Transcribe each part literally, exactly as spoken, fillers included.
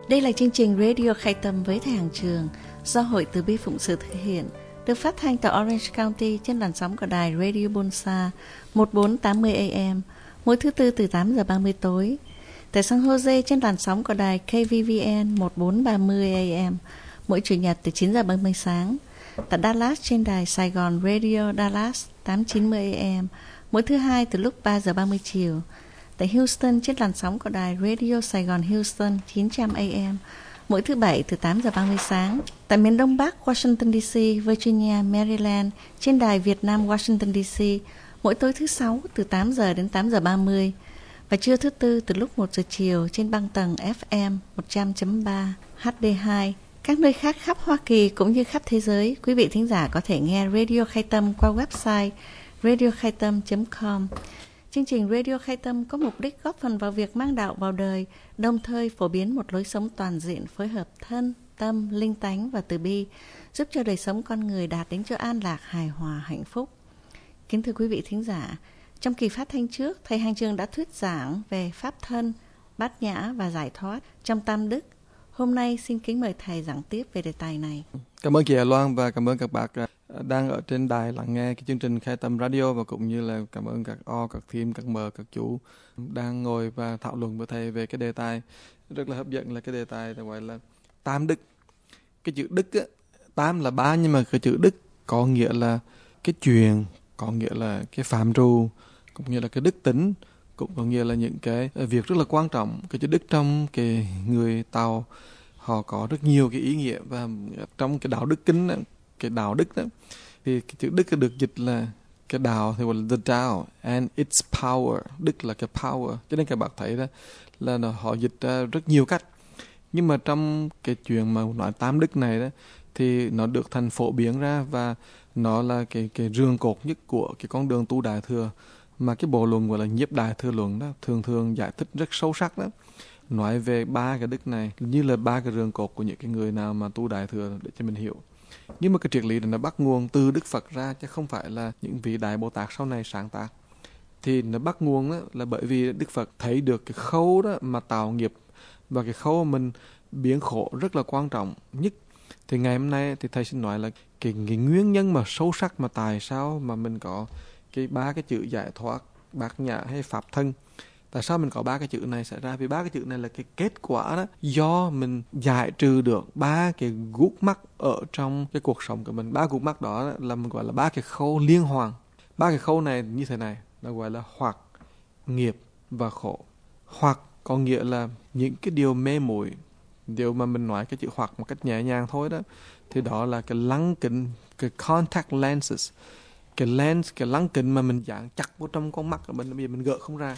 Đây là chương trình Radio Khai Tâm với Thầy Hàng Trường do Hội Từ Bi Phụng Sự thực hiện, được phát thanh tại Orange County trên làn sóng của đài Radio Bonsa một bốn tám mươi A M mỗi thứ tư từ tám giờ ba mươi tối, tại San Jose trên làn sóng của đài K V V N một bốn ba mươi A M mỗi chủ nhật từ chín giờ ba mươi sáng, tại Dallas trên đài Sài Gòn Radio Dallas tám chín mươi A M mỗi thứ hai từ lúc ba giờ ba mươi chiều, tại Houston trên làn sóng của đài Radio Sài Gòn Houston chín trăm A M mỗi thứ bảy từ tám giờ ba mươi sáng, tại miền Đông Bắc Washington D C, Virginia, Maryland trên đài Việt Nam Washington D C mỗi tối thứ sáu từ tám giờ đến tám giờ ba mươi, và trưa thứ tư từ lúc một giờ chiều trên băng tần F M một trăm chấm ba H D hai. Các nơi khác khắp Hoa Kỳ cũng như khắp thế giới, quý vị thính giả có thể nghe Radio Khai Tâm qua website radio khai tâm chấm com. Chương trình Radio Khai Tâm có mục đích góp phần vào việc mang đạo vào đời, đồng thời phổ biến một lối sống toàn diện phối hợp thân, tâm, linh tánh và từ bi, giúp cho đời sống con người đạt đến chỗ an lạc, hài hòa, hạnh phúc. Kính thưa quý vị thính giả, trong kỳ phát thanh trước, Thầy Hàng Trường đã thuyết giảng về pháp thân, bát nhã và giải thoát trong tam đức. Hôm nay xin kính mời Thầy giảng tiếp về đề tài này. Cảm ơn chị Hà Loan và cảm ơn các bạn đang ở trên đài lắng nghe cái chương trình Khai Tâm Radio, và cũng như là cảm ơn các O, các Thím, các Mờ, các chú đang ngồi và thảo luận với Thầy về cái đề tài rất là hấp dẫn, là cái đề tài gọi là tam đức. Cái chữ đức á, tam là ba, nhưng mà cái chữ đức có nghĩa là cái chuyện, có nghĩa là cái phạm trù, cũng như là cái đức tính, cũng có nghĩa là những cái việc rất là quan trọng. Cái chữ đức trong cái người Tàu họ có rất nhiều cái ý nghĩa, và trong cái đạo đức kinh đó, cái đạo đức đó, thì cái chữ đức được dịch là cái đạo thì gọi là the Tao and its power. Đức là cái power, cho nên các bạn thấy đó là nó, họ dịch ra rất nhiều cách. Nhưng mà trong cái chuyện mà nói tam đức này đó thì nó được thành phổ biến ra, và nó là cái cái rường cột nhất của cái con đường tu đại thừa, mà cái bộ luận gọi là Nhiếp Đại Thừa Luận đó thường thường giải thích rất sâu sắc đó, nói về ba cái đức này như là ba cái rường cột của những cái người nào mà tu đại thừa, để cho mình hiểu. Nhưng mà cái triết lý này nó bắt nguồn từ Đức Phật ra, chứ không phải là những vị Đại Bồ Tát sau này sáng tác. Thì nó bắt nguồn đó là bởi vì Đức Phật thấy được cái khâu đó mà tạo nghiệp, và cái khâu mình biến khổ rất là quan trọng nhất. Thì ngày hôm nay thì Thầy xin nói là cái, cái nguyên nhân mà sâu sắc mà tại sao mà mình có cái ba cái chữ giải thoát, bát nhã hay pháp thân. Tại sao mình có ba cái chữ này xảy ra? Vì ba cái chữ này là cái kết quả đó do mình giải trừ được ba cái gút mắc ở trong cái cuộc sống của mình. Ba gút mắc đó là mình gọi là ba cái khâu liên hoàn. Ba cái khâu này như thế này, nó gọi là hoặc, nghiệp và khổ. Hoặc có nghĩa là những cái điều mê muội, điều mà mình nói cái chữ hoặc một cách nhẹ nhàng thôi đó, thì đó là cái lăng kính, cái contact lenses, cái lens, cái lăng kính mà mình dán chặt vào trong con mắt của mình, bây giờ mình gỡ không ra.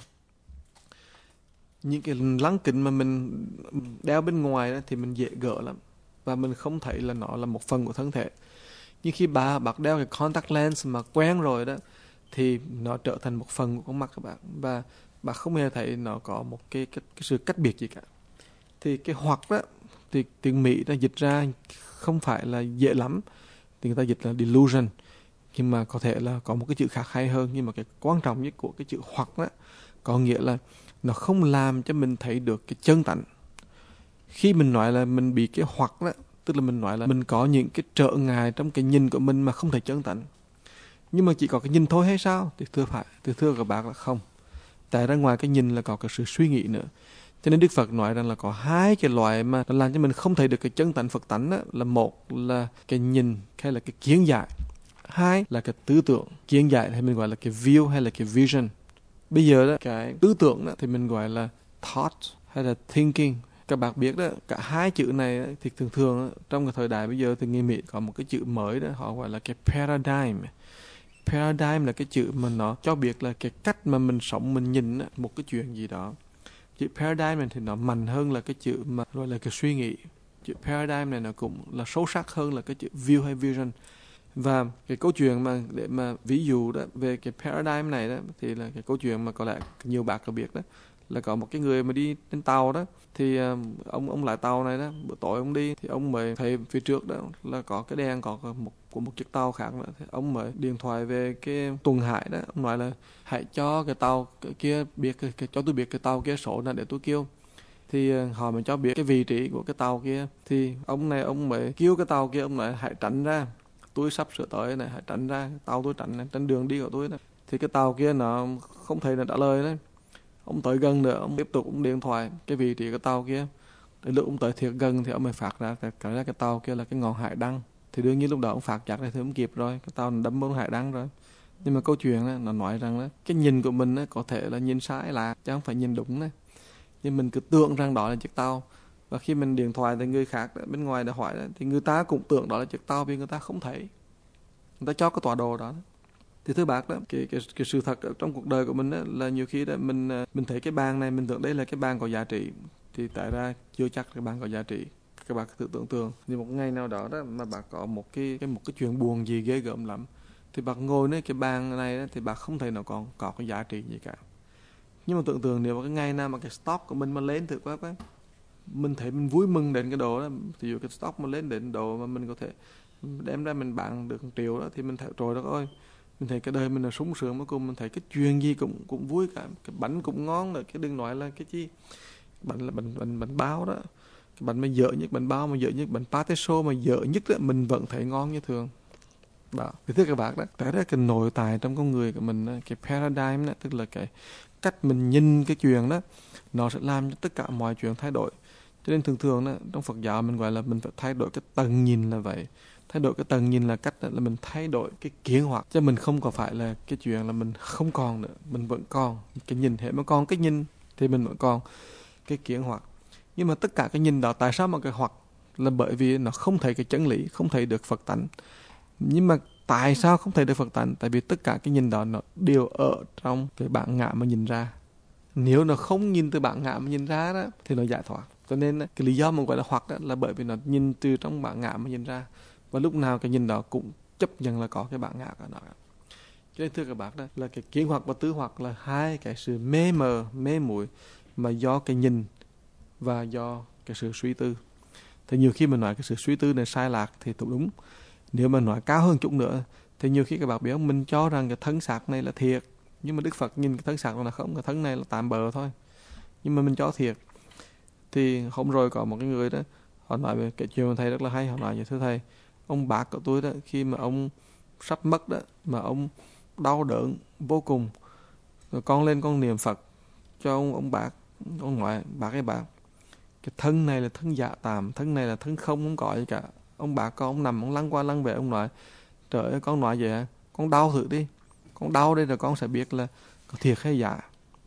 Những cái lăng kính mà mình đeo bên ngoài đó thì mình dễ gỡ lắm, và mình không thấy là nó là một phần của thân thể. Nhưng khi bà bạn đeo cái contact lens mà quen rồi đó, thì nó trở thành một phần của con mắt của bạn, và bạn không hề thấy nó có một cái, cái, cái sự cách biệt gì cả. Thì cái hoặc đó thì tiếng Mỹ đã dịch ra không phải là dễ lắm, thì người ta dịch là delusion, nhưng mà có thể là có một cái chữ khác hay hơn. Nhưng mà cái quan trọng nhất của cái chữ hoặc đó có nghĩa là nó không làm cho mình thấy được cái chân tánh. Khi mình nói là mình bị cái hoặc đó, tức là mình nói là mình có những cái trở ngại trong cái nhìn của mình mà không thấy chân tánh. Nhưng mà chỉ có cái nhìn thôi hay sao? Thì thưa phải, thì thưa các bạn là không. Tại ra ngoài cái nhìn là có cái sự suy nghĩ nữa. Cho nên Đức Phật nói rằng là có hai cái loại mà nó làm cho mình không thấy được cái chân tánh Phật tánh đó, là một là cái nhìn hay là cái kiến giải, hai là cái tư tưởng. Kiến giải thì mình gọi là cái view hay là cái vision. Bây giờ đó, cái tư tưởng đó thì mình gọi là thought hay là thinking. Các bạn biết đó, cả hai chữ này đó, thì thường thường đó, trong cái thời đại bây giờ thì người Mỹ có một cái chữ mới đó, họ gọi là cái paradigm. Paradigm là cái chữ mà nó cho biết là cái cách mà mình sống, mình nhìn đó, một cái chuyện gì đó. Chữ paradigm này thì nó mạnh hơn là cái chữ mà gọi là cái suy nghĩ. Chữ paradigm này nó cũng là sâu sắc hơn là cái chữ view hay vision. Và cái câu chuyện mà để mà ví dụ đó về cái paradigm này đó, thì là cái câu chuyện mà có lẽ nhiều bạn có biết đó, là có một cái người mà đi trên tàu đó, thì uh, ông ông lái tàu này đó, bữa tối ông đi thì ông mới thấy phía trước đó là có cái đèn có một của một chiếc tàu khác nữa. Thì ông mới điện thoại về cái tuần hải đó, ông nói là hãy cho cái tàu cái kia biết cái, cho tôi biết cái tàu kia số là để tôi kêu. thì họ mới cho biết cái vị trí của cái tàu kia. Thì ông này ông mới kêu cái tàu kia, ông nói hãy tránh ra, tôi sắp sửa tới này, hãy tránh ra, tàu tôi tránh này, trên đường đi của tôi này. Thì cái tàu kia nó không thấy nó trả lời đấy. Ông tới gần nữa, ông tiếp tục ông điện thoại cái vị trí cái tàu kia. Đến lúc ông tới thiệt gần thì ông mới phát ra cái, cái, cái tàu kia là cái ngọn hải đăng. Thì đương nhiên lúc đó ông phát chắc này thì không kịp rồi, cái tàu nó đâm vào hải đăng rồi. Nhưng mà câu chuyện đó, nó nói rằng đó, cái nhìn của mình đó, có thể là nhìn sai là chứ không phải nhìn đúng đấy. Nhưng mình cứ tưởng rằng đó là chiếc tàu. Và khi mình điện thoại thì người khác đó, bên ngoài đã hỏi đó, thì người ta cũng tưởng đó là chiếc tàu vì người ta không thấy. Người ta cho cái tọa đồ đó. Thì thưa bác đó, cái, cái, cái sự thật trong cuộc đời của mình đó, là nhiều khi đó mình mình thấy cái bàn này, mình tưởng đây là cái bàn có giá trị. Thì tại ra chưa chắc cái bàn có giá trị. Các bạn tự tưởng tượng như một ngày nào đó đó mà bạn có một cái, cái một cái chuyện buồn gì ghê gớm lắm, thì bạn ngồi nơi cái bàn này đó, thì bạn không thấy nó còn có cái giá trị gì cả. Nhưng mà tưởng tượng nếu mà cái ngày nào mà cái stock của mình mà lên thử quá, mình thấy mình vui mừng đến cái độ đó, thì dụ cái stock mà lên đến độ mà mình có thể đem ra mình bán được một triệu đó, thì mình thấy trời đất ơi, mình thấy cái đời mình là sung sướng, cuối cùng mình thấy cái chuyện gì cũng cũng vui cả, cái bánh cũng ngon nữa, cái đừng nói là cái chi bánh là bánh bánh bánh bao đó, cái bánh mà dở nhất, bánh bao mà dở nhất, bánh pate chaud mà dở nhất đó, mình vẫn thấy ngon như thường. Đó, thì thưa các bạn đó, tại đó cái nội tại trong con người của mình đó, cái paradigm đó, tức là cái cách mình nhìn cái chuyện đó, nó sẽ làm cho tất cả mọi chuyện thay đổi. Cho nên thường thường đó, trong Phật giáo mình gọi là mình phải thay đổi cái tầng nhìn là vậy. Thay đổi cái tầng nhìn là cách là mình thay đổi cái kiến hoạt, chứ mình không có phải là cái chuyện là mình không còn nữa, mình vẫn còn cái nhìn, hệ mà còn cái nhìn thì mình vẫn còn cái kiến hoạt. Nhưng mà tất cả cái nhìn đó, tại sao mà cái hoạt là bởi vì nó không thấy cái chân lý, không thấy được Phật tánh. Nhưng mà tại sao không thấy được Phật tánh? Tại vì tất cả cái nhìn đó nó đều ở trong cái bản ngã mà nhìn ra. Nếu nó không nhìn từ bản ngã mà nhìn ra đó, thì nó giải thoát. Cho nên cái lý do mà gọi là hoặc đó là bởi vì nó nhìn từ trong bản ngã mà nhìn ra. Và lúc nào cái nhìn đó cũng chấp nhận là có cái bản ngã của nó. Cho nên thưa các bác đó, là cái kiến hoặc và tứ hoặc là hai cái sự mê mờ, mê muội mà do cái nhìn và do cái sự suy tư. Thì nhiều khi mình nói cái sự suy tư này sai lạc thì cũng đúng. Nếu mà nói cao hơn chút nữa, thì nhiều khi các bạn biết không, mình cho rằng cái thân xác này là thiệt, nhưng mà Đức Phật nhìn cái thân xác là không, cái thân này là tạm bợ thôi. Nhưng mà mình cho thiệt. Thì hôm rồi có một cái người đó, họ nói về cái chuyện mà thầy rất là hay, họ nói như thưa thầy, ông bác của tôi đó, khi mà ông sắp mất đó, mà ông đau đớn vô cùng, rồi con lên con niệm Phật cho ông, ông bác, ông ngoại, bác ấy bác, cái thân này là thân dạ tạm, thân này là thân không, không có gì cả. Ông bác con, ông nằm, ông lăn qua lăn về, ông nói, trời ơi, con nói vậy hả? Con đau thử đi, con đau đây rồi con sẽ biết là có thiệt hay giả.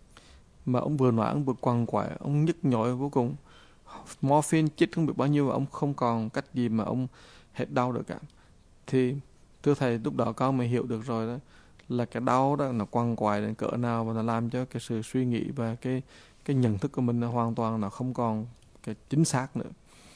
Mà ông vừa nói, ông vừa quằn quại, ông nhức nhối vô cùng. Morphine chích không biết bao nhiêu, mà ông không còn cách gì mà ông hết đau được cả. Thì thưa thầy, lúc đó con mới hiểu được rồi đó, là cái đau đó nó quằn quại đến cỡ nào, và nó làm cho cái sự suy nghĩ và cái cái nhận thức của mình là hoàn toàn nó không còn cái chính xác nữa.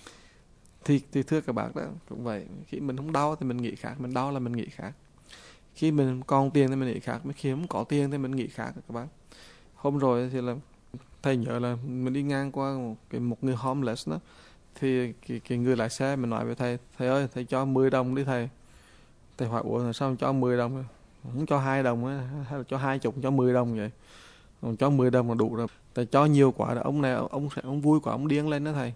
Thì, thì thưa các bạn đó, cũng vậy. Khi mình không đau thì mình nghĩ khác, mình đau là mình nghĩ khác. Khi mình còn tiền thì mình nghĩ khác, khi không có tiền thì mình nghĩ khác các bạn. Hôm rồi thì là thầy nhớ là mình đi ngang qua một, cái, một người homeless đó, thì cái, cái người lái xe mình nói với thầy, thầy ơi, thầy cho mười đồng đi thầy. Thầy hỏi, ủa sao cho mười đồng? Không cho hai đồng á, hay là cho hai chục, cho mười đồng vậy? Còn cho mười đồng là đủ rồi. Thầy cho nhiều quá là ông này, ông sẽ ông vui quá, ông điên lên đó thầy.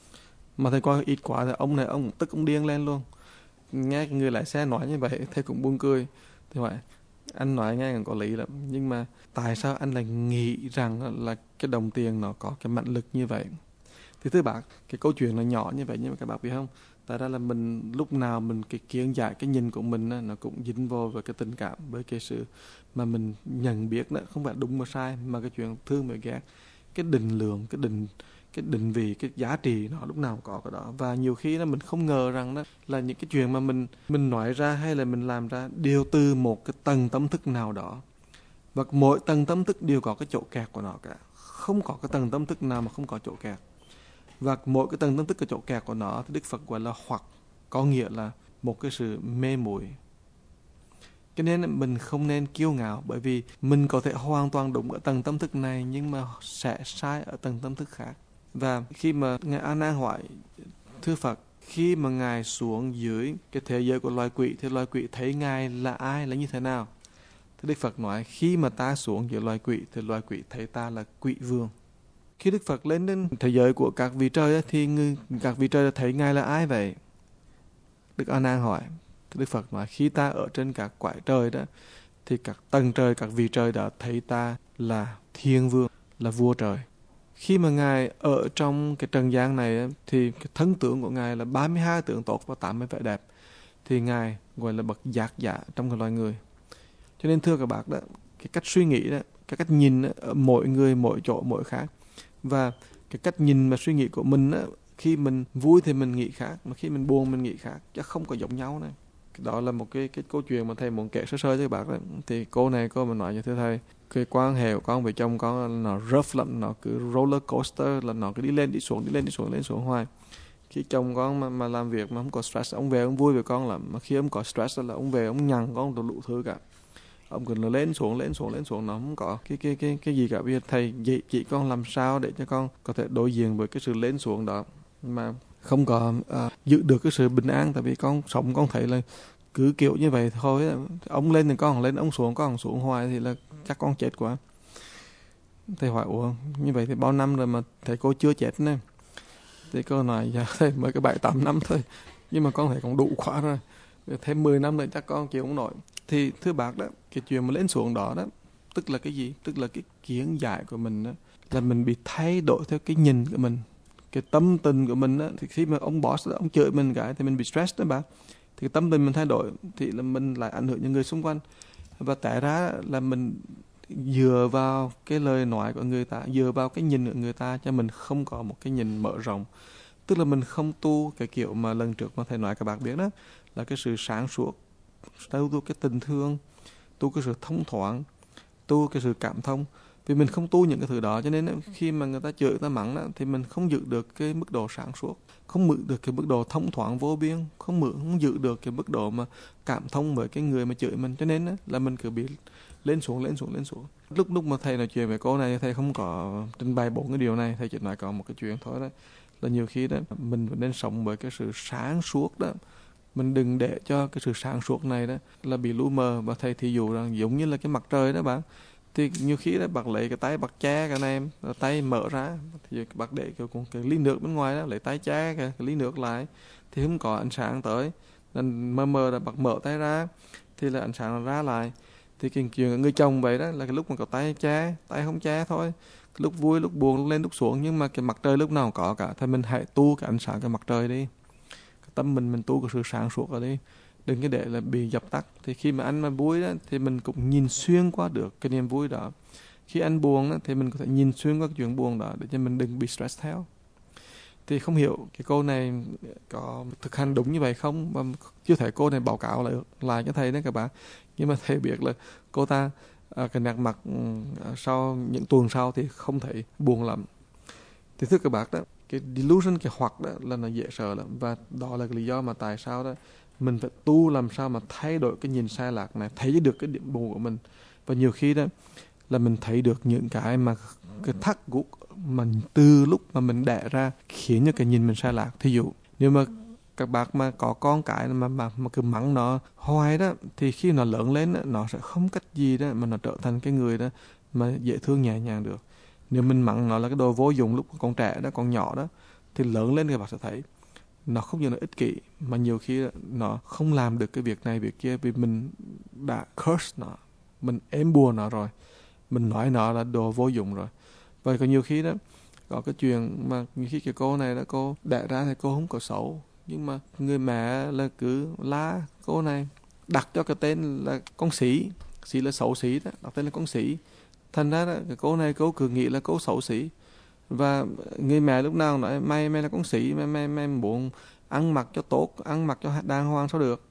Mà thầy coi ít quá thì ông này, ông tức ông điên lên luôn. Nghe cái người lái xe nói như vậy, thầy cũng buồn cười. Thì vậy, anh nói nghe còn có lý lắm, nhưng mà tại sao anh lại nghĩ rằng là cái đồng tiền nó có cái mạnh lực như vậy? Thì thưa bác, cái câu chuyện nó nhỏ như vậy, nhưng mà các bác biết không, tại ra là mình lúc nào mình cái kiến giải, cái nhìn của mình nó cũng dính vô với cái tình cảm, với cái sự mà mình nhận biết đó, không phải đúng mà sai, mà cái chuyện thương và ghét, cái định lượng, cái định cái định vị, cái giá trị nó lúc nào có cái đó. Và nhiều khi đó mình không ngờ rằng đó là những cái chuyện mà mình mình nói ra hay là mình làm ra đều từ một cái tầng tâm thức nào đó, và mỗi tầng tâm thức đều có cái chỗ kẹt của nó cả, không có cái tầng tâm thức nào mà không có chỗ kẹt. Và mỗi cái tầng tâm thức, cái chỗ kẹt của nó thì Đức Phật gọi là hoặc, có nghĩa là một cái sự mê muội. Cho nên mình không nên kiêu ngạo, bởi vì mình có thể hoàn toàn đúng ở tầng tâm thức này nhưng mà sẽ sai ở tầng tâm thức khác. Và khi mà Ngài A Nan hỏi thưa Phật, khi mà Ngài xuống dưới cái thế giới của loài quỷ thì loài quỷ thấy Ngài là ai, là như thế nào? Thì Đức Phật nói, khi mà ta xuống dưới loài quỷ thì loài quỷ thấy ta là quỷ vương. Khi Đức Phật lên đến thế giới của các vị trời á, thì người, các vị trời thấy Ngài là ai vậy? Đức A Nan hỏi. Đức Phật nói khi ta ở trên các cõi trời đó thì các tầng trời, các vị trời đã thấy ta là thiên vương, là vua trời. Khi mà Ngài ở trong cái trần gian này thì cái thân tướng của Ngài là ba mươi hai tướng tốt và tám mươi vẻ đẹp. Thì Ngài gọi là bậc giác giả trong cái loài người. Cho nên thưa các bác đó, cái cách suy nghĩ đó, cái cách nhìn đó, ở mỗi người, mỗi chỗ, mỗi khác. Và cái cách nhìn và suy nghĩ của mình đó, khi mình vui thì mình nghĩ khác, mà khi mình buồn mình nghĩ khác, chắc không có giống nhau này. Đó là một cái, cái câu chuyện mà thầy muốn kể sơ sơ cho các bác đó. Thì cô này cô mà nói như thế thầy, cái quan hệ của con với chồng con nó rough lắm, nó cứ roller coaster, là nó cứ đi lên đi xuống, đi lên đi xuống, lên xuống hoài. Khi chồng con mà, mà làm việc mà không có stress, ông về ông vui với con lắm. Mà khi ông có stress là ông về ông nhằn con đủ đủ thứ cả. Ông cứ lên xuống, lên xuống, lên xuống, nó không có cái cái cái cái gì cả. Bây giờ thầy dạy chị con làm sao để cho con có thể đối diện với cái sự lên xuống đó mà không có uh, giữ được cái sự bình an. Tại vì con sống con thấy là cứ kiểu như vậy thôi, ông lên thì con lên, ông xuống con xuống hoài thì là chắc con chết quá. Thầy hỏi ủa như vậy thì bao năm rồi mà thầy cô chưa chết nè? Thì cô nói dạ thầy mới có bảy tám năm thôi, nhưng mà con thấy còn đủ quá rồi, thêm mười năm nữa chắc con chịu không nổi. Thì thưa bác đó, cái chuyện mà lên xuống đó đó tức là cái gì? Tức là cái kiến giải của mình đó, là mình bị thay đổi theo cái nhìn của mình, cái tâm tình của mình đó. Thì khi mà ông boss đó, ông chửi mình cái thì mình bị stress đó bác. Thì cái tâm tình mình thay đổi thì là mình lại ảnh hưởng những người xung quanh. Và tại ra là mình dựa vào cái lời nói của người ta, dựa vào cái nhìn của người ta cho mình không có một cái nhìn mở rộng. Tức là mình không tu cái kiểu mà lần trước mà thầy nói các bạn biết đó, là cái sự sáng suốt, tu, tu cái tình thương, tu cái sự thông thoáng, tu cái sự cảm thông. Vì mình không tu những cái thứ đó cho nên khi mà người ta chửi, người ta mắng đó, thì mình không giữ được cái mức độ sáng suốt, không giữ được cái mức độ thông thoáng vô biên, không, mượn, không giữ được cái mức độ mà cảm thông với cái người mà chửi mình. Cho nên đó, là mình cứ bị lên xuống, lên xuống, lên xuống. Lúc lúc mà thầy nói chuyện với cô này, thầy không có trình bày bốn cái điều này, thầy chỉ nói có một cái chuyện thôi đó, là nhiều khi đó mình nên sống với cái sự sáng suốt đó. Mình đừng để cho cái sự sáng suốt này đó là bị lu mờ. Và thầy thì dụ rằng giống như là cái mặt trời đó bạn, thì nhiều khi đó bác lấy cái tay bác che cái này em, tay mở ra thì bác để cái, cái ly nước bên ngoài đó, lấy tay che cái, cái ly nước lại thì không có ánh sáng tới, nên mờ mờ là bác mở tay ra thì là ánh sáng ra lại. Thì cái chuyện người chồng vậy đó, là cái lúc mà có tay che, tay không che thôi, cái lúc vui, lúc buồn, lúc lên, lúc xuống, nhưng mà cái mặt trời lúc nào cũng có cả. Thì mình hãy tu cái ánh sáng cái mặt trời đi, cái tâm mình mình tu cái sự sáng suốt ở đi, đừng cái để là bị dập tắt. Thì khi mà anh mà vui đó thì mình cũng nhìn xuyên qua được cái niềm vui đó. Khi anh buồn đó, thì mình có thể nhìn xuyên qua cái chuyện buồn đó để cho mình đừng bị stress theo. Thì không hiểu cái cô này có thực hành đúng như vậy không, mà chưa thể cô này báo cáo lại lại cho thầy đấy các bạn. Nhưng mà thầy biết là cô ta à, cái nét mặt à, sau những tuần sau thì không thể buồn lắm. Thì thưa các bạn đó, cái delusion, cái hoặc đó là nó dễ sợ lắm. Và đó là cái lý do mà tại sao đó mình phải tu làm sao mà thay đổi cái nhìn sai lạc này, thấy được cái điểm buồn của mình. Và nhiều khi đó là mình thấy được những cái mà cái thắc gục mà từ lúc mà mình đẻ ra khiến cho cái nhìn mình sai lạc. Thí dụ nếu mà các bác mà có con cái mà mà, mà cứ mắng nó hoài đó, thì khi nó lớn lên đó, nó sẽ không cách gì đó mà nó trở thành cái người đó mà dễ thương nhẹ nhàng được. Nếu mình mắng nó là cái đồ vô dụng lúc còn trẻ đó, còn nhỏ đó, thì lớn lên thì các bạn sẽ thấy nó không chỉ là ích kỷ, mà nhiều khi nó không làm được cái việc này việc kia vì mình đã curse nó, mình ém bùa nó rồi, mình nói nó là đồ vô dụng rồi. Và có nhiều khi đó có cái chuyện mà nhiều khi cái cô này là cô đẻ ra thì cô không có xấu, nhưng mà người mẹ là cứ la cô này, đặt cho cái tên là con sĩ, sĩ là xấu xí đó, đặt tên là con sĩ. Thành ra đó, cái cô này cô cứ nghĩ là cô xấu xí. Và người mẹ lúc nào nói mày mày là con sĩ, mày mày mày muốn ăn mặc cho tốt, ăn mặc cho đàng hoàng sao được,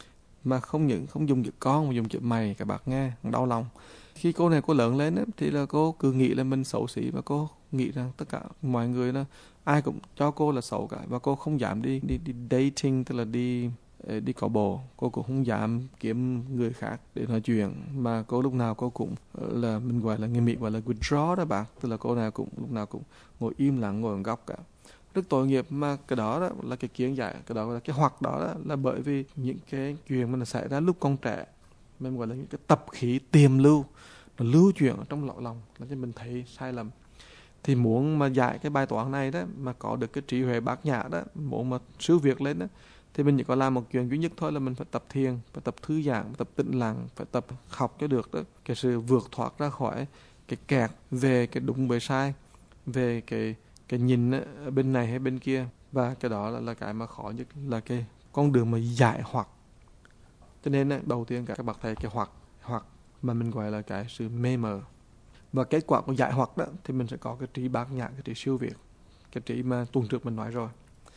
mà không những không dùng chữ con mà dùng chữ mày, các bạn nghe đau lòng. Khi cô này cô lớn lên ấy, thì là cô cứ nghĩ là mình xấu xí, và cô nghĩ rằng tất cả mọi người là ai cũng cho cô là xấu cả, và cô không dám đi đi đi dating, tức là đi đi có bồ. Cô cũng không dám kiếm người khác để nói chuyện, mà cô lúc nào cô cũng là mình gọi là người Mỹ gọi là withdraw đó bạn, tức là cô nào cũng lúc nào cũng ngồi im lặng, ngồi ở góc cả. Rất tội nghiệp. Mà cái đó, đó là cái kiến giải, cái đó là cái hoặc đó, đó là bởi vì những cái chuyện mà nó xảy ra lúc con trẻ, mình gọi là những cái tập khí tiềm lưu, nó lưu chuyển ở trong lọ lòng, làm cho mình thấy sai lầm. Thì muốn mà giải cái bài toán này đó, mà có được cái trí huệ bát nhã đó, muốn mà siêu việt lên đó, thì mình chỉ có làm một chuyện duy nhất thôi là mình phải tập thiền, phải tập thư giãn, phải tập tĩnh lặng, phải tập học cho được đó, cái sự vượt thoát ra khỏi cái kẹt về cái đúng với sai, về cái cái nhìn ở bên này hay bên kia. Và cái đó là, là cái mà khó nhất, là cái con đường mà giải hoặc. Cho nên đầu tiên các bậc thầy cái hoặc hoặc mà mình gọi là cái sự mê mờ. Và kết quả của giải hoặc đó thì mình sẽ có cái trí bát nhã, cái trí siêu việt, cái trí mà tuần trước mình nói rồi.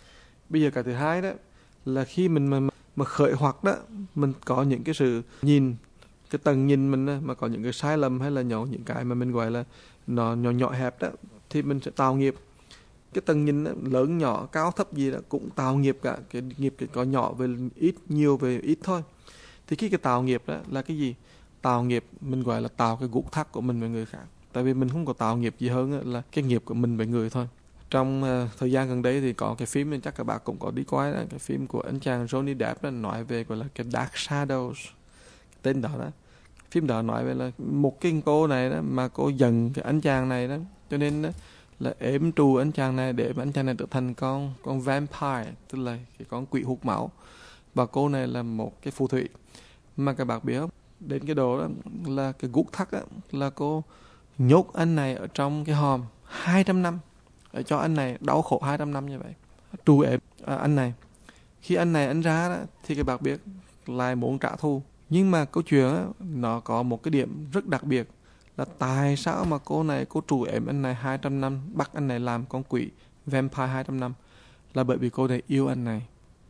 Bây giờ cái thứ hai đó là khi mình mà, mà khởi hoặc đó, mình có những cái sự nhìn, cái tầng nhìn mình đó, mà có những cái sai lầm hay là nhỏ, những cái mà mình gọi là nó nhỏ nhỏ hẹp đó, thì mình sẽ tạo nghiệp. Cái tầng nhìn đó, lớn nhỏ cao thấp gì đó cũng tạo nghiệp cả. Cái nghiệp cái có nhỏ về ít, nhiều về ít thôi. Thì khi cái tạo nghiệp đó là cái gì? Tạo nghiệp mình gọi là tạo cái gút thắt của mình với người khác. Tại vì mình không có tạo nghiệp gì hơn là cái nghiệp của mình với người thôi. Trong uh, thời gian gần đây thì có cái phim nên chắc các bạn cũng có đi coi đó, cái phim của anh chàng Johnny Depp đó, nói về gọi là cái Dark Shadows, cái tên đó đó. Phim đó nói về là một cái cô này đó mà cô giận cái anh chàng này đó, cho nên đó, là ếm trù anh chàng này để mà anh chàng này trở thành con con vampire, tức là cái con quỷ hút máu. Và cô này là một cái phù thủy. Mà các bạn biết không, đến cái độ đó là cái gút thắt đó, là cô nhốt anh này ở trong cái hòm hai trăm năm, để cho anh này đau khổ hai trăm năm như vậy, trù ếm à, anh này. Khi anh này anh ra đó, thì các bạn biết lại muốn trả thù. Nhưng mà câu chuyện đó, nó có một cái điểm rất đặc biệt, là tại sao mà cô này cô trù ếm anh này hai trăm năm, bắt anh này làm con quỷ vampire hai trăm năm, là bởi vì cô này yêu anh này,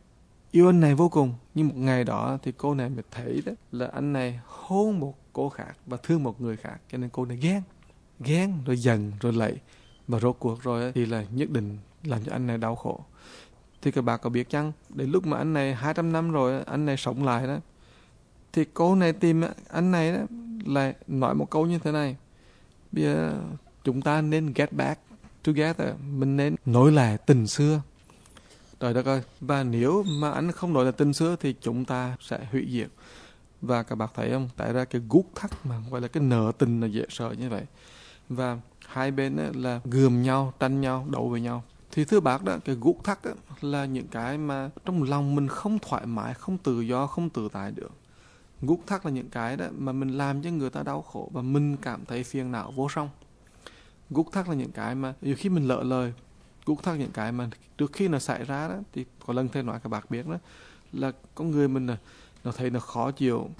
yêu anh này vô cùng. Nhưng một ngày đó thì cô này mới thấy đó là anh này hôn một cô khác và thương một người khác, cho nên cô này ghen, ghen rồi giận rồi lạy, và rốt cuộc rồi thì là nhất định làm cho anh này đau khổ. Thì các bạn có biết chăng, đến lúc mà anh này hai trăm năm rồi, anh này sống lại đó, thì cô này tìm anh này đó lại nói một câu như thế này: bây giờ chúng ta nên get back together, mình nên nối lại tình xưa. Trời đất ơi, và nếu mà anh không nối lại tình xưa thì chúng ta sẽ hủy diệt. Và các bạn thấy không, tại ra cái gút thắt mà gọi là cái nợ tình là dễ sợ như vậy. Và hai bên là gườm nhau, tranh nhau, đấu với nhau. Thì thưa bác đó, cái gút thắt đó là những cái mà trong lòng mình không thoải mái, không tự do, không tự tại được. Gút thắt là những cái đó mà mình làm cho người ta đau khổ và mình cảm thấy phiền não vô song. Gút thắt là những cái mà nhiều khi mình lỡ lời. Gút thắt những cái mà trước khi nó xảy ra đó, thì có lần thầy nói các bạn biết đó, là con người mình là nó thấy nó khó chịu,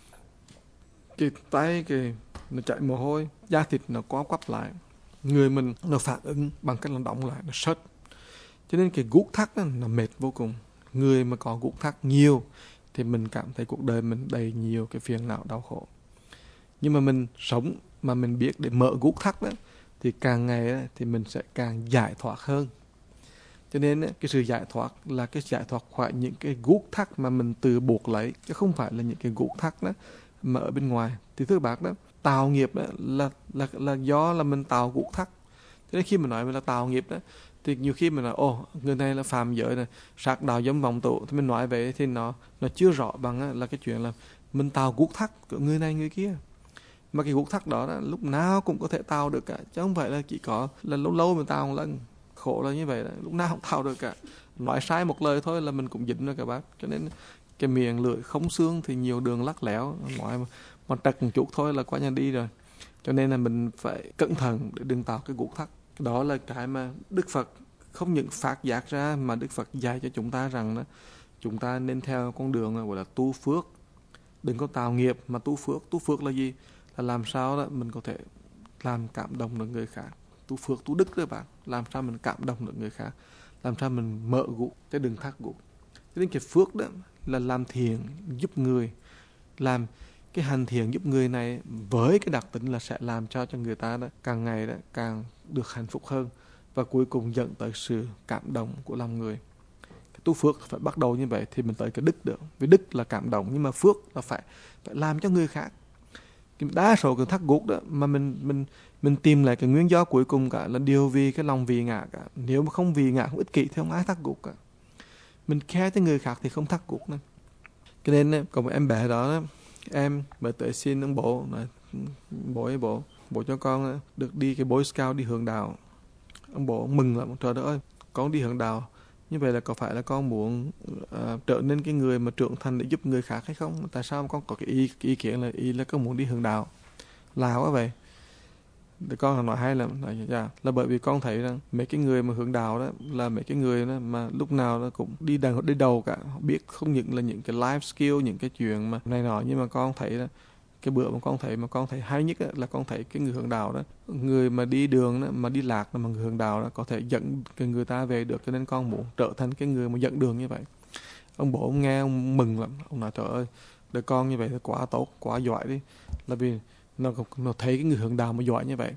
cái tay cái nó chảy mồ hôi, da thịt nó co quắp lại, người mình nó phản ứng bằng cách nó đóng lại, nó sất. Cho nên cái gút thắt đó, nó mệt vô cùng. Người mà có gút thắt nhiều thì mình cảm thấy cuộc đời mình đầy nhiều cái phiền não đau khổ. Nhưng mà mình sống mà mình biết để mở gút thắt đó, thì càng ngày đó, thì mình sẽ càng giải thoát hơn. Cho nên cái sự giải thoát là cái giải thoát khỏi những cái gút thắt mà mình tự buộc lấy, chứ không phải là những cái gút thắt đó mà ở bên ngoài. Thì thưa bác đó, tạo nghiệp đó là, là, là do là mình tạo gút thắt. Cho nên khi mình nói mình là tạo nghiệp đó, thì nhiều khi mình nói ồ, người này là phạm giới này, sát đạo dâm vọng tụ, thì mình nói vậy thì nó nó chưa rõ bằng là cái chuyện là mình tạo gút thắt của người này người kia. Mà cái gút thắt đó, đó lúc nào cũng có thể tạo được cả, chứ không phải là chỉ có là lâu lâu mình tạo một lần. Khổ là như vậy đó, lúc nào không tạo được cả. Nói sai một lời thôi là mình cũng dính rồi các bác. Cho nên cái miệng lưỡi không xương thì nhiều đường lắc léo, nói mà, mà trật một chút thôi là qua nhà đi rồi. Cho nên là mình phải cẩn thận để đừng tạo cái gút thắt. Đó là cái mà Đức Phật không những phát giác ra, mà Đức Phật dạy cho chúng ta rằng đó, chúng ta nên theo con đường gọi là tu phước. Đừng có tạo nghiệp mà tu phước. Tu phước là gì? Là làm sao đó mình có thể làm cảm động được người khác. Tu phước, tu đức các bạn. Làm sao mình cảm động được người khác, làm sao mình mở gút, cái đừng thắt gút. Cho nên cái phước đó là làm thiện giúp người, làm cái hành thiện giúp người này với cái đặc tính là sẽ làm cho cho người ta đó càng ngày đó càng được hạnh phúc hơn, và cuối cùng dẫn tới sự cảm động của lòng người. Cái tu phước phải bắt đầu như vậy thì mình tới cái đức được. Vì đức là cảm động, nhưng mà phước là phải phải làm cho người khác. Cái đa số cái thắt gút đó mà mình mình mình tìm lại cái nguyên do cuối cùng cả là điều vì cái lòng vì ngã cả. Nếu mà không vì ngã, không ích kỷ thì không ai thắt gút cả. Mình care tới người khác thì không thắt gút nữa. Cho nên có một em bé đó, đó em mới tới xin ông bố nói, bố ơi bố, bố cho con được đi cái Boy Scout đi hướng đạo. Ông bố ông mừng lắm, trời đất ơi, con đi hướng đạo. Như vậy là có phải là con muốn uh, trở nên cái người mà trưởng thành để giúp người khác hay không? Tại sao con có cái ý, cái ý kiến là ý là con muốn đi hướng đạo? Là quá vậy. Để con nói hay là nói, dạ, là bởi vì con thấy rằng mấy cái người mà hướng đạo đó là mấy cái người đó mà lúc nào nó cũng đi đầu đi đầu cả, họ biết không những là những cái life skill, những cái chuyện mà này nọ, nhưng mà con thấy là cái bữa mà con thấy mà con thấy hay nhất là con thấy cái người hướng đạo đó, người mà đi đường đó, mà đi lạc mà người hướng đạo đó có thể dẫn cái người ta về được, cho nên con muốn trở thành cái người mà dẫn đường như vậy. Ông bố ông nghe ông mừng lắm, ông nói trời ơi, đứa con như vậy là quá tốt, quá giỏi đi, là vì nó nó thấy cái người hướng đạo mà giỏi như vậy.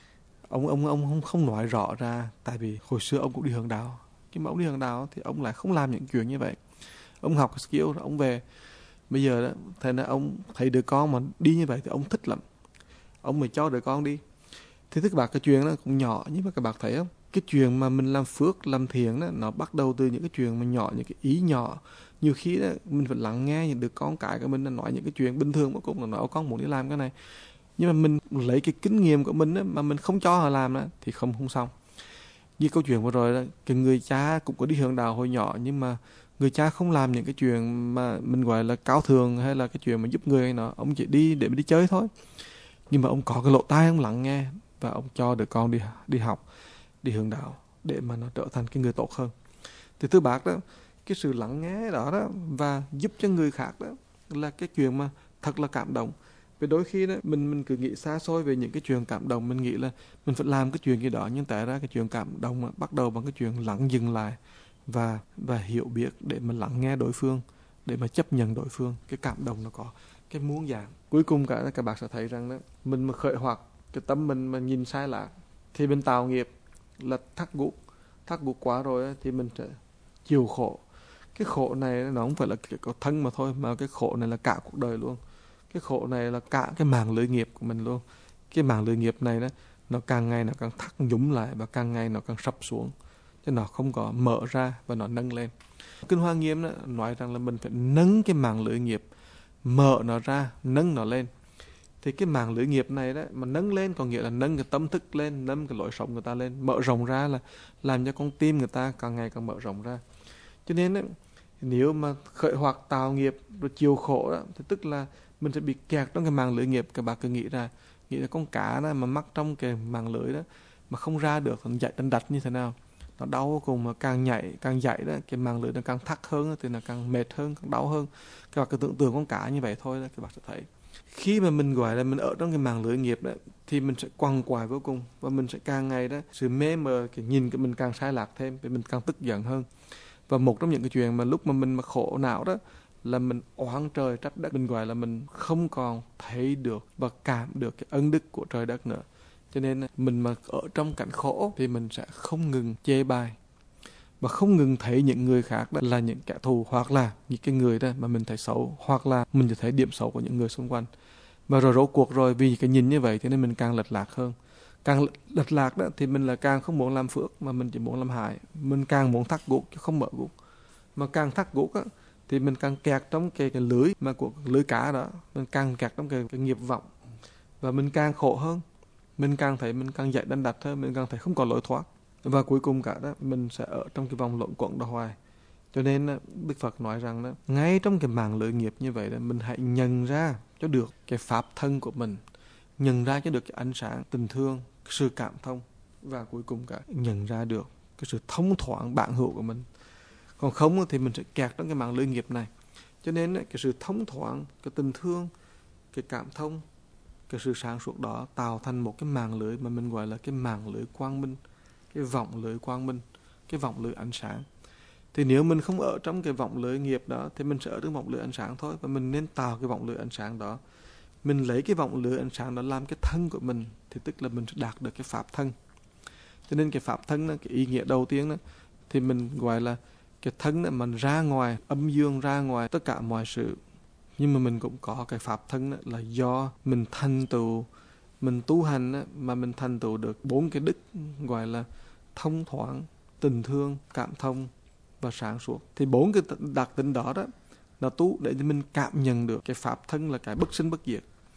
Ông ông ông không không nói rõ ra, tại vì hồi xưa ông cũng đi hướng đạo, nhưng mà ông đi hướng đạo thì ông lại không làm những chuyện như vậy. Ông học cái skill rồi ông về. Bây giờ đó, thế là ông thấy đứa con mà đi như vậy thì ông thích lắm. Ông mới cho đứa con đi. Thì tức bạc cái chuyện đó cũng nhỏ, nhưng mà các bạn thấy không? Cái chuyện mà mình làm phước, làm thiện đó, nó bắt đầu từ những cái chuyện mà nhỏ, những cái ý nhỏ. Nhiều khi đó, mình phải lắng nghe những đứa con cái của mình nói những cái chuyện bình thường mà cũng là nói con muốn đi làm cái này. Nhưng mà mình lấy cái kinh nghiệm của mình đó, mà mình không cho họ làm đó, thì không không xong. Như câu chuyện vừa rồi đó, cái người cha cũng có đi hướng đạo hồi nhỏ, nhưng mà người cha không làm những cái chuyện mà mình gọi là cao thượng hay là cái chuyện mà giúp người hay nọ, ông chỉ đi để đi chơi thôi. Nhưng mà ông có cái lỗ tai ông lắng nghe và ông cho đứa con đi đi học, đi hướng đạo để mà nó trở thành cái người tốt hơn. Thì thưa bác đó, cái sự lắng nghe đó đó và giúp cho người khác đó là cái chuyện mà thật là cảm động. Vì đôi khi đó mình mình cứ nghĩ xa xôi về những cái chuyện cảm động, mình nghĩ là mình phải làm cái chuyện gì đó, nhưng tại ra cái chuyện cảm động mà bắt đầu bằng cái chuyện lắng dừng lại và và hiểu biết để mà lắng nghe đối phương, để mà chấp nhận đối phương. Cái cảm động nó có cái muôn dạng. Cuối cùng cả các bạn sẽ thấy rằng đó, mình mà khởi hoặc cái tâm mình mà nhìn sai lạc thì mình tạo nghiệp là thắt gục. Thắt gục quá rồi thì mình sẽ chịu khổ. Cái khổ này nó không phải là có thân mà thôi, mà cái khổ này là cả cuộc đời luôn. Cái khổ này là cả cái màng lưới nghiệp của mình luôn. Cái màng lưới nghiệp này đó, nó càng ngày nó càng thắt nhúm lại và càng ngày nó càng sập xuống, chứ nó không có mở ra và nó nâng lên. Kinh Hoa Nghiêm đó, nói rằng là mình phải nâng cái màng lưới nghiệp, mở nó ra, nâng nó lên. Thì cái màng lưới nghiệp này đó, mà nâng lên có nghĩa là nâng cái tâm thức lên, nâng cái lối sống người ta lên, mở rộng ra là làm cho con tim người ta càng ngày càng mở rộng ra. Cho nên đó, nếu mà khởi hoặc tạo nghiệp rồi chịu khổ đó, thì tức là mình sẽ bị kẹt trong cái màng lưới nghiệp. Các bạn cứ nghĩ ra, nghĩ là con cá đó mà mắc trong cái màng lưới đó mà không ra được thì nó chạy đánh đạch như thế nào, nó đau vô cùng, mà càng nhảy càng dậy đó, cái màng lưới nó càng thắt hơn thì nó càng mệt hơn, càng đau hơn. Các bạn cứ tưởng tượng con cá như vậy thôi đó, các bạn sẽ thấy khi mà mình gọi là mình ở trong cái màng lưới nghiệp đó thì mình sẽ quằn quại vô cùng, và mình sẽ càng ngày đó sự mê mờ, cái nhìn cái mình càng sai lạc thêm, thì mình càng tức giận hơn. Và một trong những cái chuyện mà lúc mà mình mà khổ não đó là mình oán trời trách đất, mình gọi là mình không còn thấy được và cảm được cái ân đức của trời đất nữa. Cho nên mình mà ở trong cảnh khổ thì mình sẽ không ngừng chê bai và không ngừng thấy những người khác đó là những kẻ thù, hoặc là những cái người đó mà mình thấy xấu, hoặc là mìnhจะthấy điểm xấu của những người xung quanh. Và rồi rốt cuộc rồi vì cái nhìn như vậy thì nên mình càng lệch lạc hơn. Càng lệch lạc đó thì mình là càng không muốn làm phước mà mình chỉ muốn làm hại. Mình càng muốn thắt gục chứ không mở gục. Mà càng thắt gục á thì mình càng kẹt trong cái, cái lưới mà của lưới cá đó, mình càng kẹt trong cái, cái nghiệp vọng và mình càng khổ hơn. Mình càng thấy mình càng dậy đánh đạch hơn, mình càng thấy không có lối thoát. Và cuối cùng cả đó mình sẽ ở trong cái vòng luẩn quẩn đó hoài. Cho nên Đức Phật nói rằng đó, ngay trong cái màng lưới nghiệp như vậy đó, mình hãy nhận ra cho được cái pháp thân của mình, nhận ra cho được cái ánh sáng tình thương, cái sự cảm thông, và cuối cùng cả nhận ra được cái sự thông thoáng bản hữu của mình. Còn không thì mình sẽ kẹt trong cái màng lưới nghiệp này. Cho nên cái sự thông thoáng, cái tình thương, cái cảm thông, cái sự sáng suốt đó tạo thành một cái màng lưới mà mình gọi là cái màng lưới quang minh, cái vọng lưới quang minh, cái vọng lưới ánh sáng. Thì nếu mình không ở trong cái vọng lưới nghiệp đó thì mình sẽ ở trong vọng lưới ánh sáng thôi. Và mình nên tạo cái vọng lưới ánh sáng đó. Mình lấy cái vọng lưới ánh sáng đó làm cái thân của mình, thì tức là mình sẽ đạt được cái pháp thân. Cho nên cái pháp thân đó, cái ý nghĩa đầu tiên đó, thì mình gọi là cái thân đó, mình ra ngoài âm dương, ra ngoài tất cả mọi sự. Nhưng mà mình cũng có cái pháp thân đó, là do mình thành tựu, mình tu hành đó, mà mình thành tựu được bốn cái đức gọi là thông thoáng, tình thương, cảm thông và sáng suốt. Thì bốn cái đặc tính đó đó, nó tu để cho mình cảm nhận được cái pháp thân là cái bất sinh bất diệt.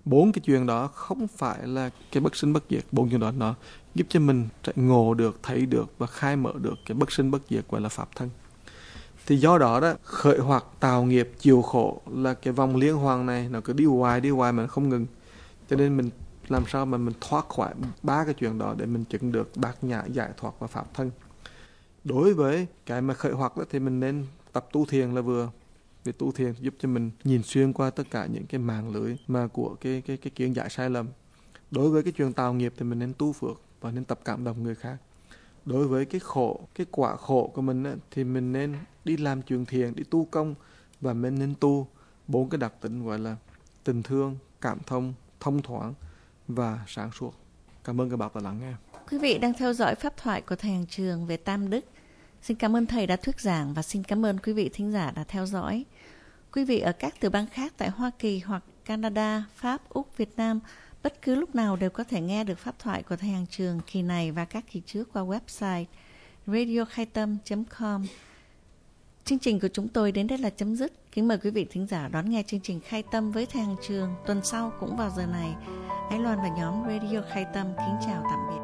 Bốn cái chuyện đó không phải là cái bất sinh bất diệt. Bốn chuyện đó nó giúp cho mình ngộ được, thấy được và khai mở được cái bất sinh bất diệt gọi là pháp thân. Thì do đó đó, khởi hoặc tạo nghiệp chịu khổ là cái vòng liên hoàn này nó cứ đi hoài đi hoài mà nó không ngừng. Cho nên mình làm sao mà mình thoát khỏi ba cái chuyện đó để mình chứng được bát nhã giải thoát và pháp thân. Đối với cái mà khởi hoặc đó, thì mình nên tập tu thiền là vừa. Vì tu thiền giúp cho mình nhìn xuyên qua tất cả những cái mạng lưới mà của cái cái cái kiến giải sai lầm. Đối với cái chuyện tạo nghiệp thì mình nên tu phước và nên tập cảm động người khác. Đối với cái khổ, cái quả khổ của mình á, thì mình nên đi làm chuyện thiện, đi tu công và mình nên tu bốn cái đặc tính gọi là tình thương, cảm thông, thông thoáng và sáng suốt. Cảm ơn các bạn đã lắng nghe. Quý vị đang theo dõi pháp thoại của Thầy Hàng Trường về Tam Đức. Xin cảm ơn Thầy đã thuyết giảng và xin cảm ơn quý vị thính giả đã theo dõi. Quý vị ở các tiểu bang khác tại Hoa Kỳ hoặc Canada, Pháp, Úc, Việt Nam bất cứ lúc nào đều có thể nghe được pháp thoại của Thầy Hàng Trường kỳ này và các kỳ trước qua website radio khai tâm chấm com. Chương trình của chúng tôi đến đây là chấm dứt. Kính mời quý vị thính giả đón nghe chương trình Khai Tâm với Thầy Hàng Trường tuần sau cũng vào giờ này. Ái Loan và nhóm Radio Khai Tâm kính chào tạm biệt.